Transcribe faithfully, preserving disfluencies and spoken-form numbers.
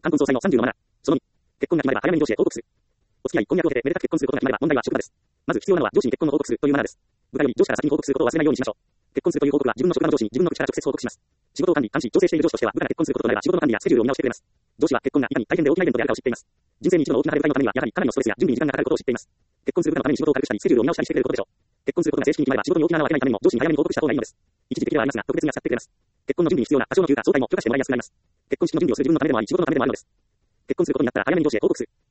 冠婚葬祭のさんじゅうのマナー。そのに、結婚が決まれば早めに上司へ報告する。お付き合い、婚約を経てめでたく結婚することが決まれば問題は職場です。まず必要なのは上司に結婚の報告するというマナーです。部下より上司から先に報告することを忘れないようにしましょう。結婚するという報告は自分の職場の上司に自分の口から直接報告します。仕事を管理、監視、調整している上司としては部下が結婚することとなれば仕事の管理やスケジュールを見直してくれます。上司は結婚がいかに大変で大きなイベントであるかを知っています。人生に一度の大きな晴れ舞台のためにはやはりかなりのストレスや準備に時間がかかることを知っています。結婚する部下のために仕事を軽くしたりスケジュールを見直したりしてくれることでしょう。結婚することが正式に決まれば仕事に大きな穴を開けないためにも上司に早めに報告した方がいいのです。一時的ではありますが特別に扱ってくれます。結婚の準備に必要な多少の休暇、早退も許可してもらいやすくなります。結婚式の準備をする自分のためでもあり仕事のためでもあるのです。結婚することになったら早めに上司へ報告する。